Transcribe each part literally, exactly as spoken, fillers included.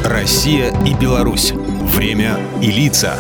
Россия и Беларусь. Время и лица.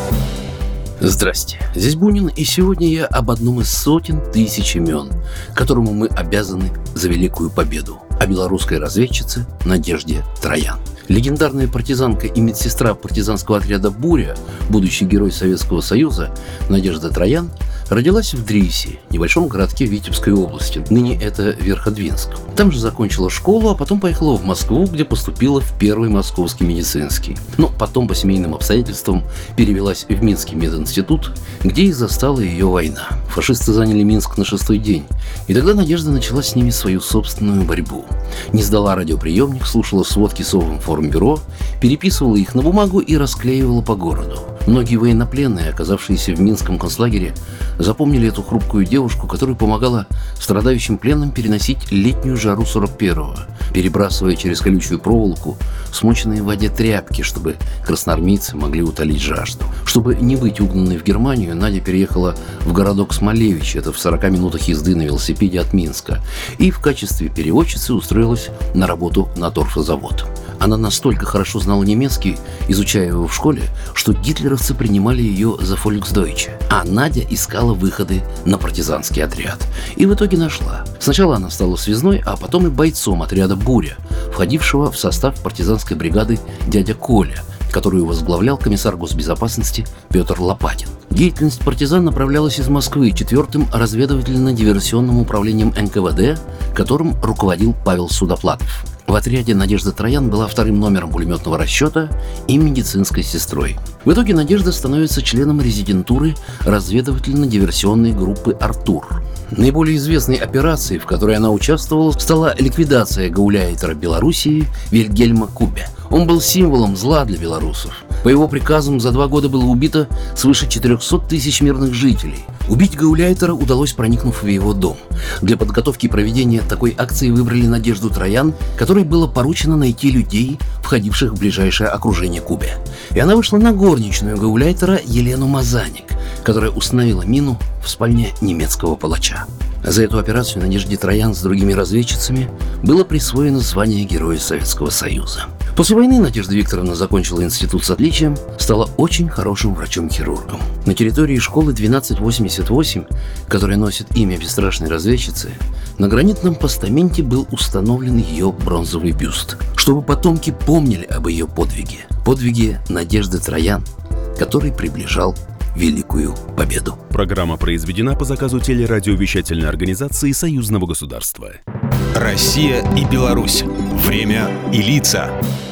Здрасте, здесь Бунин, и сегодня я об одном из сотен тысяч имен, которому мы обязаны за великую победу, о белорусской разведчице Надежде Троян. Легендарная партизанка и медсестра партизанского отряда «Буря», будущий герой Советского Союза Надежда Троян, родилась в Дрисе, небольшом городке Витебской области, ныне это Верходвинск. Там же закончила школу, а потом поехала в Москву, где поступила в первый московский медицинский. Но потом по семейным обстоятельствам перевелась в Минский мединститут, где и застала ее война. Фашисты заняли Минск на шестой день, и тогда Надежда начала с ними свою собственную борьбу. Не сдала радиоприемник, слушала сводки Совинформбюро, переписывала их на бумагу и расклеивала по городу. Многие военнопленные, оказавшиеся в Минском концлагере, запомнили эту хрупкую девушку, которая помогала страдающим пленным переносить летнюю жару сорок первого, перебрасывая через колючую проволоку смоченные в воде тряпки, чтобы красноармейцы могли утолить жажду. Чтобы не быть угнанной в Германию, Надя переехала в городок Смолевич, это в сорока минутах езды на велосипеде от Минска, и в качестве переводчицы устроилась на работу на торфозавод. Она настолько хорошо знала немецкий, изучая его в школе, что гитлеровцы принимали ее за фольксдойче. А Надя искала выходы на партизанский отряд. И в итоге нашла. Сначала она стала связной, а потом и бойцом отряда «Буря», входившего в состав партизанской бригады «Дядя Коля», которую возглавлял комиссар госбезопасности Петр Лопатин. Деятельность партизан направлялась из Москвы четвертым разведывательно-диверсионным управлением эн ка вэ дэ, которым руководил Павел Судоплатов. В отряде Надежда Троян была вторым номером пулеметного расчета и медицинской сестрой. В итоге Надежда становится членом резидентуры разведывательно-диверсионной группы «Артур». Наиболее известной операцией, в которой она участвовала, стала ликвидация гауляйтера Белоруссии Вильгельма Кубе. Он был символом зла для белорусов. По его приказам за два года было убито свыше четырехсот тысяч мирных жителей. Убить гауляйтера удалось, проникнув в его дом. Для подготовки и проведения такой акции выбрали Надежду Троян, которой было поручено найти людей, входивших в ближайшее окружение Кубе. И она вышла на горничную гауляйтера Елену Мазаник, которая установила мину в спальне немецкого палача. За эту операцию Надежде Троян с другими разведчицами было присвоено звание Героя Советского Союза. После войны Надежда Викторовна закончила институт с отличием, стала очень хорошим врачом-хирургом. На территории школы двенадцать восемьдесят восемь, которая носит имя бесстрашной разведчицы, на гранитном постаменте был установлен ее бронзовый бюст, чтобы потомки помнили об ее подвиге. Подвиге Надежды Троян, который приближал великую победу. Программа произведена по заказу телерадиовещательной организации Союзного государства. Россия и Беларусь. Время и лица.